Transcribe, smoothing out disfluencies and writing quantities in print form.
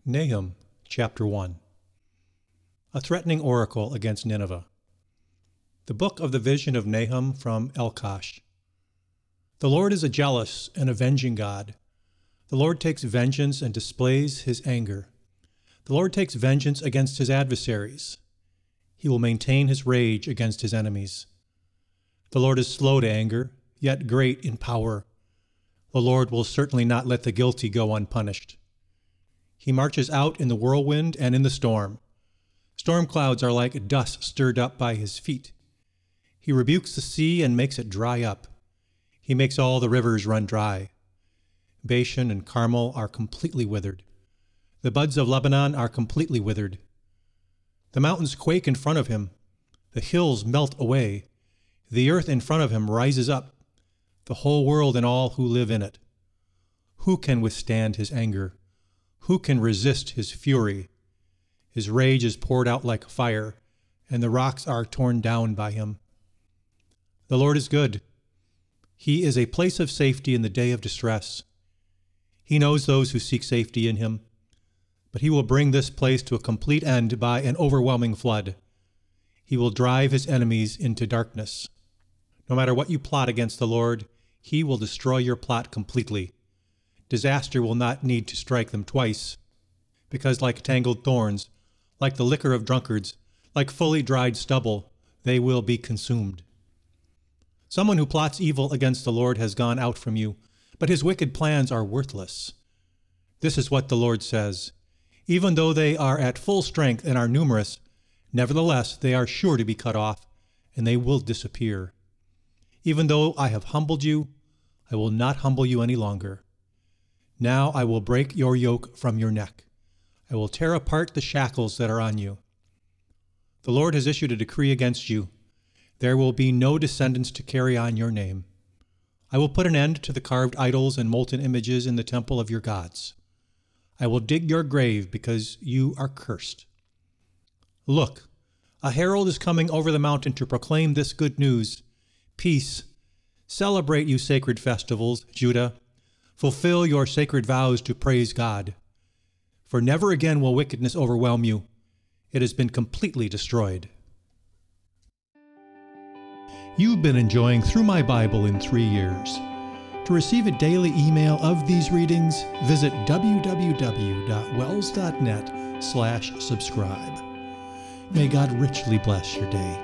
Nahum, chapter 1. A threatening oracle against Nineveh. The book of the vision of Nahum from Elkosh. The Lord is a jealous and avenging God. The Lord takes vengeance and displays his anger. The Lord takes vengeance against his adversaries. He will maintain his rage against his enemies. The Lord is slow to anger, yet great in power. The Lord will certainly not let the guilty go unpunished. He marches out in the whirlwind and in the storm. Storm clouds are like dust stirred up by his feet. He rebukes the sea and makes it dry up. He makes all the rivers run dry. Bashan and Carmel are completely withered. The buds of Lebanon are completely withered. The mountains quake in front of him. The hills melt away. The earth in front of him rises up, the whole world and all who live in it. Who can withstand his anger? Who can resist his fury? His rage is poured out like fire, and the rocks are torn down by him. The Lord is good. He is a place of safety in the day of distress. He knows those who seek safety in him, but he will bring this place to a complete end by an overwhelming flood. He will drive his enemies into darkness. No matter what you plot against the Lord, he will destroy your plot completely. Disaster will not need to strike them twice, because like tangled thorns, like the liquor of drunkards, like fully dried stubble, they will be consumed. Someone who plots evil against the Lord has gone out from you, but his wicked plans are worthless. This is what the Lord says: even though they are at full strength and are numerous, nevertheless they are sure to be cut off, and they will disappear. Even though I have humbled you, I will not humble you any longer. Now I will break your yoke from your neck. I will tear apart the shackles that are on you. The Lord has issued a decree against you. There will be no descendants to carry on your name. I will put an end to the carved idols and molten images in the temple of your gods. I will dig your grave because you are cursed. Look, a herald is coming over the mountain to proclaim this good news. Peace. Celebrate, you sacred festivals, Judah. Fulfill your sacred vows to praise God. For never again will wickedness overwhelm you. It has been completely destroyed. You've been enjoying Through My Bible in 3 Years. To receive a daily email of these readings, visit www.wells.net/subscribe. May God richly bless your day.